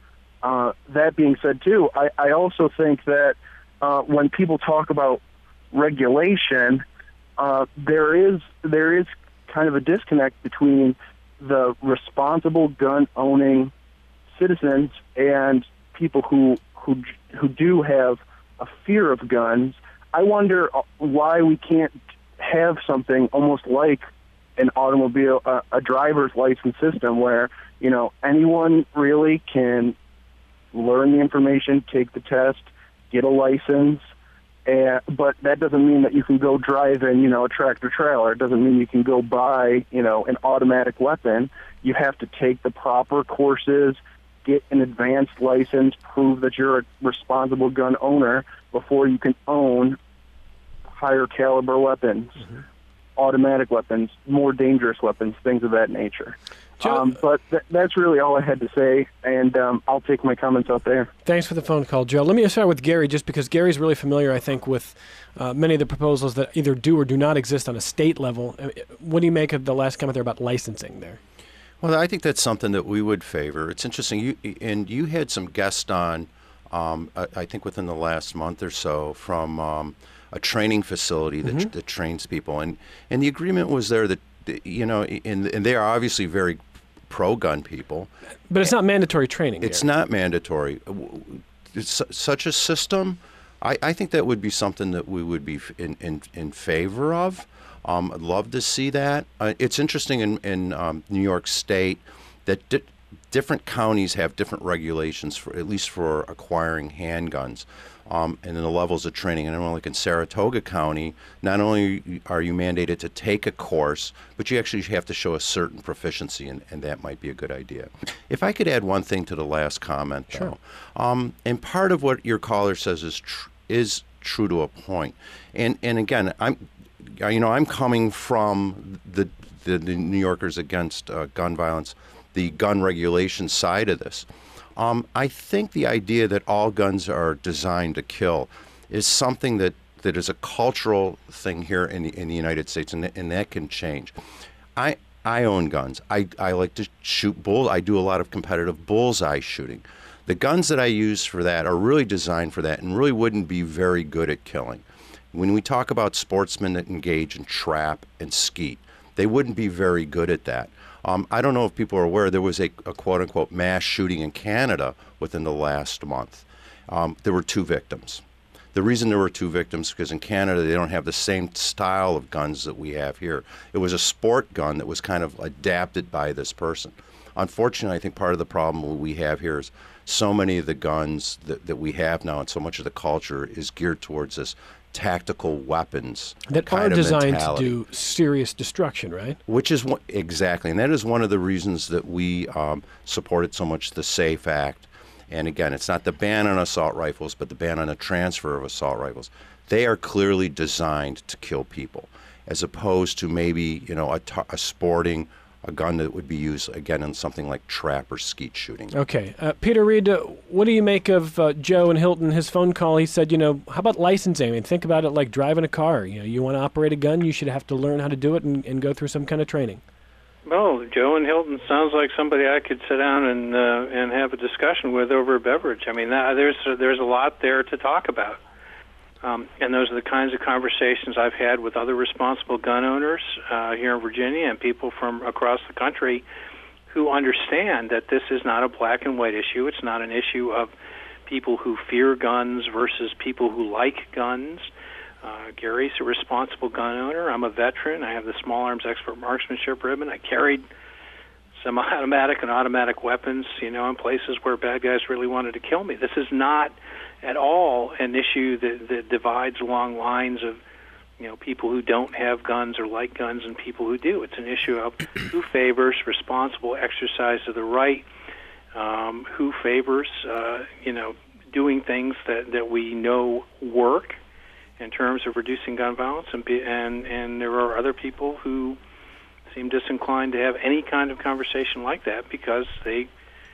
Uh, that being said, too, I, I also think that uh, when people talk about regulation, uh, there is there is kind of a disconnect between the responsible gun-owning citizens and people who who who do have a fear of guns. I wonder why we can't have something almost like an automobile, uh, a driver's license system where, you know, anyone really can learn the information, take the test, get a license, and, but that doesn't mean that you can go drive in, you know, a tractor trailer. It doesn't mean you can go buy, you know, an automatic weapon. You have to take the proper courses, get an advanced license, prove that you're a responsible gun owner before you can own higher caliber weapons, mm-hmm. automatic weapons, more dangerous weapons, things of that nature. Joe, um, but th- that's really all I had to say, and um, I'll take my comments out there. Thanks for the phone call, Joe. Let me start with Gary, just because Gary's really familiar, I think, with uh, many of the proposals that either do or do not exist on a state level. What do you make of the last comment there about licensing there? Well, I think that's something that we would favor. It's interesting, you and you had some guests on, um, I, I think within the last month or so, from um, a training facility that, mm-hmm. that trains people, and, and the agreement was there that, you know, and, and they are obviously very pro-gun people. But it's not mandatory training. It's Gary. not mandatory. It's such a system, I, I think that would be something that we would be in, in, in favor of. Um, I'd love to see that. Uh, it's interesting in, in um, New York State that di- different counties have different regulations, for at least for acquiring handguns. Um, and then the levels of training. And I know, like in Saratoga County, not only are you mandated to take a course, but you actually have to show a certain proficiency, and, and that might be a good idea. If I could add one thing to the last comment, sure. though, um, and part of what your caller says is tr- is true to a point. And and again, I'm, you know, I'm coming from the the, the New Yorkers Against uh, Gun Violence, the gun regulation side of this. Um, I think the idea that all guns are designed to kill is something that, that is a cultural thing here in the, in the United States, and, and that can change. I I own guns. I, I like to shoot bull. I do a lot of competitive bullseye shooting. The guns that I use for that are really designed for that and really wouldn't be very good at killing. When we talk about sportsmen that engage in trap and skeet, they wouldn't be very good at that. Um, I don't know if people are aware, there was a, a quote-unquote mass shooting in Canada within the last month. Um, there were two victims. The reason there were two victims is because in Canada they don't have the same style of guns that we have here. It was a sport gun that was kind of adapted by this person. Unfortunately, I think part of the problem we have here is so many of the guns that, that we have now and so much of the culture is geared towards this tactical weapons that kind are of designed mentality. to do serious destruction, right? Which is one, exactly, and that is one of the reasons that we um, supported so much the SAFE Act. And again, it's not the ban on assault rifles, but the ban on the transfer of assault rifles. They are clearly designed to kill people, as opposed to maybe, you know, a, t- a sporting a gun that would be used, again, in something like trap or skeet shooting. Okay. Uh, Peter Reed, uh, what do you make of uh, Joe and Hilton? His phone call, he said, you know, how about licensing? I mean, think about it like driving a car. You know, you want to operate a gun, you should have to learn how to do it and, and go through some kind of training. Well, Joe and Hilton sounds like somebody I could sit down and uh, and have a discussion with over a beverage. I mean, that, there's uh, there's a lot there to talk about. Um, and those are the kinds of conversations I've had with other responsible gun owners uh, here in Virginia and people from across the country who understand that this is not a black and white issue. It's not an issue of people who fear guns versus people who like guns. Uh, Gary's a responsible gun owner. I'm a veteran. I have the Small Arms Expert Marksmanship ribbon. I carried some automatic and automatic weapons, you know, in places where bad guys really wanted to kill me. This is not at all an issue that, that divides along lines of, you know, people who don't have guns or like guns and people who do. It's an issue of who favors responsible exercise of the right, um, who favors, uh, you know, doing things that, that we know work in terms of reducing gun violence, and, be, and and there are other people who seem disinclined to have any kind of conversation like that because they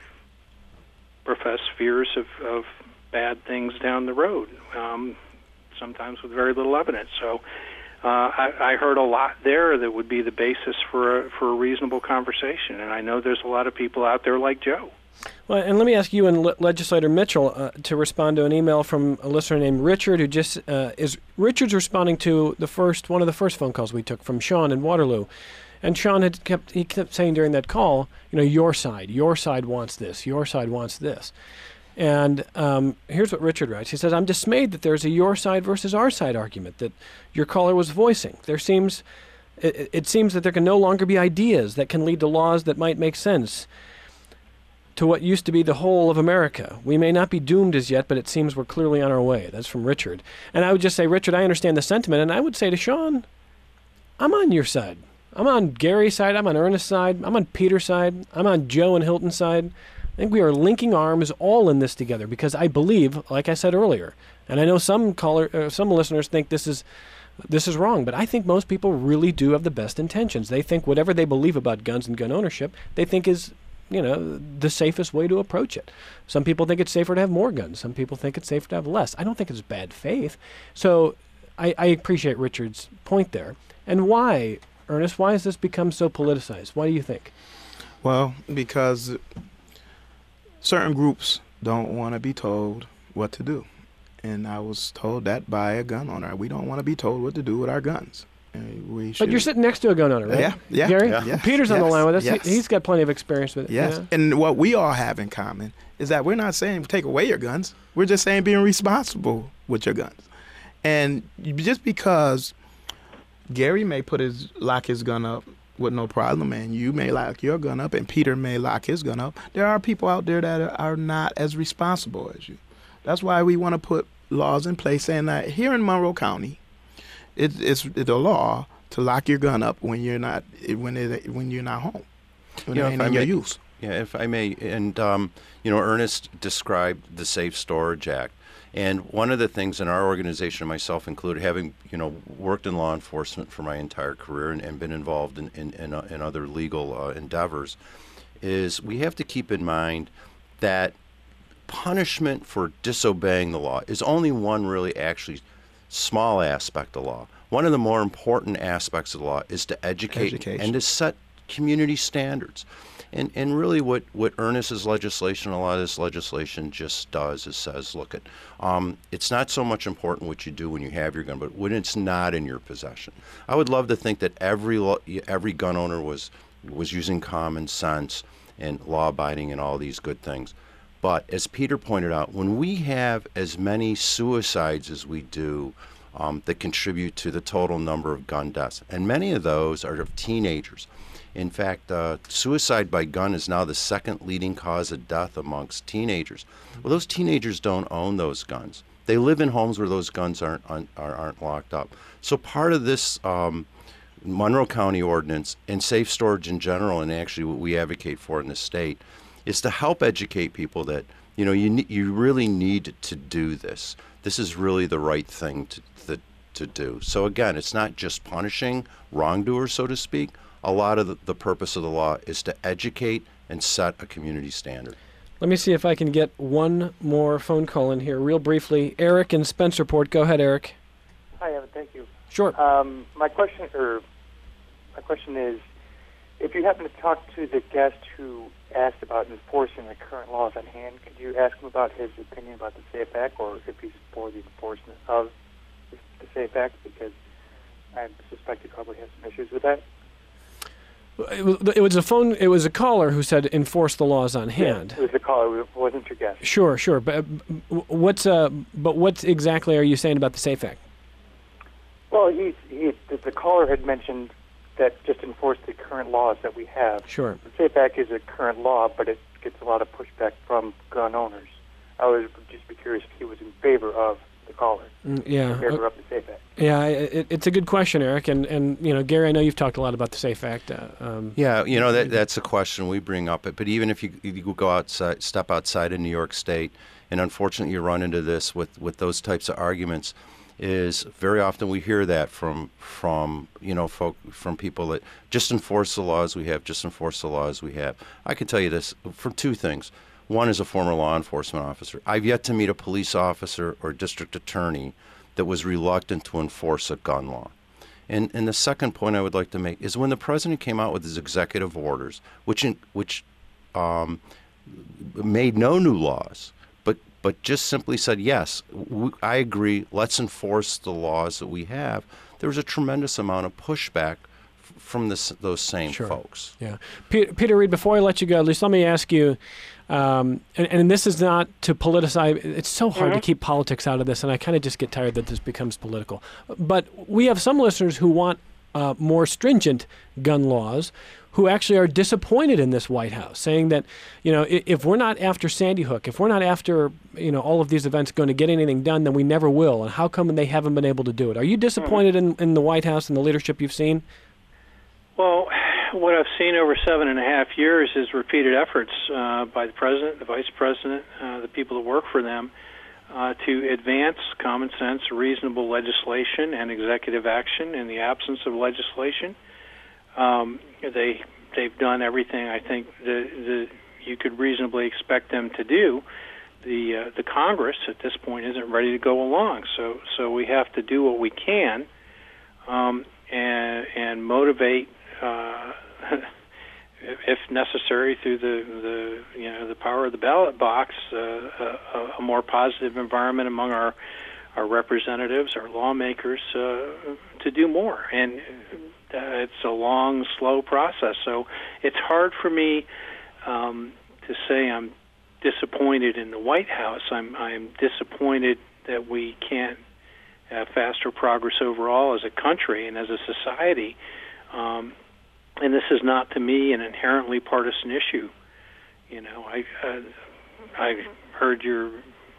profess fears of, of bad things down the road, um, sometimes with very little evidence. So uh, I, I heard a lot there that would be the basis for a, for a reasonable conversation, and I know there's a lot of people out there like Joe. Well, and let me ask you and Le- Legislator Mitchell uh, to respond to an email from a listener named Richard, who just uh, is Richard's responding to the first one of the first phone calls we took from Sean in Waterloo, and Sean had kept he kept saying during that call, you know, your side, your side wants this, your side wants this, and um, here's what Richard writes. He says, "I'm dismayed that there's a your side versus our side argument that your caller was voicing. There seems it, it seems that there can no longer be ideas that can lead to laws that might make sense to what used to be the whole of America. We may not be doomed as yet, but it seems we're clearly on our way." That's from Richard. And I would just say, Richard, I understand the sentiment, and I would say to Sean, I'm on your side. I'm on Gary's side. I'm on Ernest's side. I'm on Peter's side. I'm on Joe and Hilton's side. I think we are linking arms all in this together because I believe, like I said earlier, and I know some caller, uh, some listeners think this is this is wrong. But I think most people really do have the best intentions. They think whatever they believe about guns and gun ownership, they think is, you know, the safest way to approach it. Some people think it's safer to have more guns. Some people think it's safer to have less. I don't think it's bad faith. So I, I appreciate Richard's point there. And why, Ernest, why has this become so politicized? Why do you think? Well, because certain groups don't want to be told what to do. And I was told that by a gun owner. We don't want to be told what to do with our guns. And we should. But you're sitting next to a gun owner, right? Yeah, yeah. Gary? Yeah. Peter's Yes, on the line with us. yes. He, he's got plenty of experience with it. Yes. Yeah. And what we all have in common is that we're not saying take away your guns. We're just saying being responsible with your guns. And just because Gary may put his lock his gun up with no problem, and you may lock your gun up, and Peter may lock his gun up, there are people out there that are, are not as responsible as you. That's why we want to put laws in place saying that here in Monroe County, it, it's it's a law to lock your gun up when you're not when it, when you're not home, when You know, it if ain't I in your may- use. Yeah, if I may, and um, you know, Ernest described the Safe Storage Act, and one of the things in our organization, myself included, having you know worked in law enforcement for my entire career and, and been involved in in, in, uh, in other legal uh, endeavors, is we have to keep in mind that punishment for disobeying the law is only one really actually small aspect of law. One of the more important aspects of the law is to educate Education. and to set community standards. And and really what, what Ernest's legislation, a lot of this legislation just does is says, look, it, um, it's not so much important what you do when you have your gun, but when it's not in your possession. I would love to think that every lo- every gun owner was was using common sense and law-abiding and all these good things. But as Peter pointed out, when we have as many suicides as we do um, that contribute to the total number of gun deaths, and many of those are of teenagers. In fact, uh, suicide by gun is now the second leading cause of death amongst teenagers. Well, those teenagers don't own those guns. They live in homes where those guns aren't aren't, aren't locked up. So part of this um, Monroe County ordinance and safe storage in general, and actually what we advocate for in the state, is to help educate people that you know you ne- you really need to do this. This is really the right thing to to, to do. So again, it's not just punishing wrongdoers, so to speak. A lot of the, the purpose of the law is to educate and set a community standard. Let me see if I can get one more phone call in here real briefly. Eric in Spencerport. Go ahead, Eric. Hi, Evan. Thank you. Sure. Um, my question, or my question is, if you happen to talk to the guest who asked about enforcing the current laws on hand, could you ask him about his opinion about the SAFE Act, or if he's for the enforcement of the SAFE Act? Because I suspect he probably has some issues with that. It was, it was a phone. It was a caller who said enforce the laws on hand. Yeah, it was a caller. It wasn't your guest. Sure, sure. But uh, what's uh, but what exactly are you saying about the SAFE Act? Well, he, he, the, the caller had mentioned that just enforce the current laws that we have. Sure. The SAFE Act is a current law, but it gets a lot of pushback from gun owners. I would just be curious if he was in favor of the caller. Mm, yeah. In favor of the SAFE Act. Yeah, it, it's a good question, Eric. And, and you know, Gary, I know you've talked a lot about the SAFE Act. Uh, um, Yeah, you know that that's a question we bring up. But even if you, you go outside, step outside of New York State, and unfortunately you run into this with, with those types of arguments, is very often we hear that from from you know folk from people that just enforce the laws we have, just enforce the laws we have. I can tell you this for two things. One is a former law enforcement officer. I've yet to meet a police officer or district attorney that was reluctant to enforce a gun law. And and the second point I would like to make is when the president came out with his executive orders, which in, which um, made no new laws, but but just simply said, yes, w- I agree, let's enforce the laws that we have, there was a tremendous amount of pushback f- from this, those same Sure. folks. Yeah. Peter, Peter Reed, before I let you go, at least let me ask you, um, and, and this is not to politicize, it's so hard to keep politics out of this, and I kind of just get tired that this becomes political. But we have some listeners who want uh, more stringent gun laws who actually are disappointed in this White House, saying that, you know, if, if we're not after Sandy Hook, if we're not after, you know, all of these events going to get anything done, then we never will. And how come they haven't been able to do it? Are you disappointed in, in the White House and the leadership you've seen? Well, what I've seen over seven and a half years is repeated efforts uh, by the president, the vice president, uh, the people that work for them, uh, to advance common sense, reasonable legislation and executive action in the absence of legislation. Um, they they've done everything I think the, the you could reasonably expect them to do. The uh, the Congress at this point isn't ready to go along, so so we have to do what we can um, and and motivate. Uh, if necessary, through the, the you know the power of the ballot box, uh, a, a more positive environment among our our representatives, our lawmakers, uh, to do more. And uh, it's a long, slow process. So it's hard for me um, to say I'm disappointed in the White House. I'm I'm disappointed that we can't have faster progress overall as a country and as a society. Um, And this is not, to me, an inherently partisan issue. You know, I uh, I heard your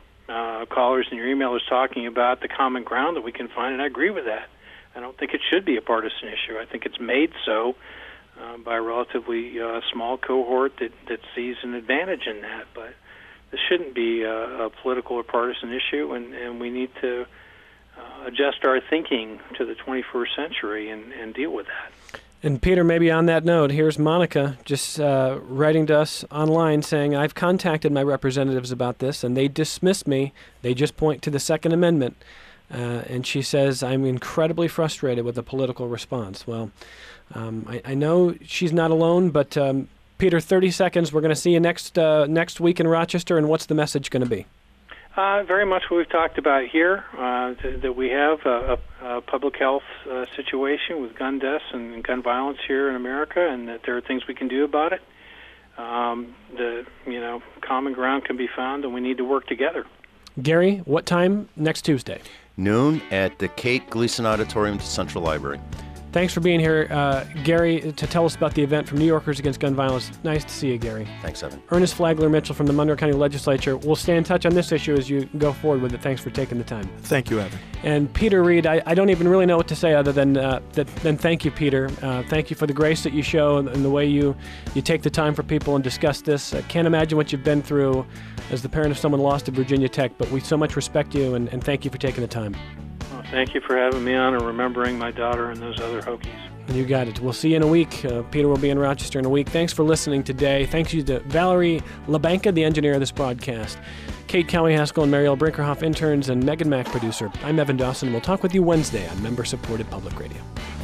uh, callers and your emailers talking about the common ground that we can find, and I agree with that. I don't think it should be a partisan issue. I think it's made so uh, by a relatively uh, small cohort that, that sees an advantage in that. But this shouldn't be a, a political or partisan issue, and, and we need to uh, adjust our thinking to the twenty-first century and, and deal with that. And Peter, maybe on that note, here's Monica just uh, writing to us online saying, I've contacted my representatives about this, and they dismissed me. They just point to the Second Amendment. Uh, and she says, I'm incredibly frustrated with the political response. Well, um, I, I know she's not alone, but um, Peter, thirty seconds. We're going to see you next uh, next week in Rochester, and what's the message going to be? Uh, very much what we've talked about here, uh, th- that we have a, a, a public health uh, situation with gun deaths and gun violence here in America, and that there are things we can do about it. Um, the you know common ground can be found, and we need to work together. Gary, what time next Tuesday? Noon at the Kate Gleason Auditorium at the Central Library. Thanks for being here, uh, Gary, to tell us about the event from New Yorkers Against Gun Violence. Nice to see you, Gary. Thanks, Evan. Ernest Flagler Mitchell from the Monroe County Legislature. We'll stay in touch on this issue as you go forward with it. Thanks for taking the time. Thank you, Evan. And Peter Reed, I, I don't even really know what to say other than uh, that, than thank you, Peter. Uh, thank you for the grace that you show and, and the way you, you take the time for people and discuss this. I can't imagine what you've been through as the parent of someone lost at Virginia Tech, but we so much respect you, and, and thank you for taking the time. Well, thank you for having me on and remembering my daughter and those other Hokies. You got it. We'll see you in a week. Uh, Peter will be in Rochester in a week. Thanks for listening today. Thanks you to Valerie LaBanca, the engineer of this broadcast, Kate Cowie-Haskell and Marielle Brinkerhoff, interns, and Megan Mack, producer. I'm Evan Dawson, and we'll talk with you Wednesday on member-supported public radio.